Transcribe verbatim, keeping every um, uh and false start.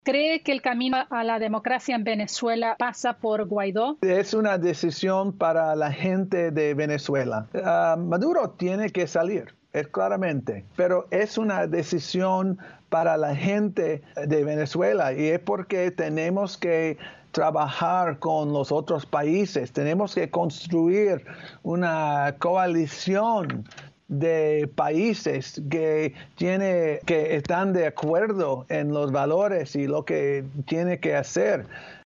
¿Cree que el camino a la democracia en Venezuela pasa por Guaidó? Es una decisión para la gente de Venezuela. Uh, Maduro tiene que salir, es claramente, pero es una decisión para la gente de Venezuela y es porque tenemos que trabajar con los otros países, tenemos que construir una coalición de países que tiene que están de acuerdo en los valores y lo que tiene que hacer.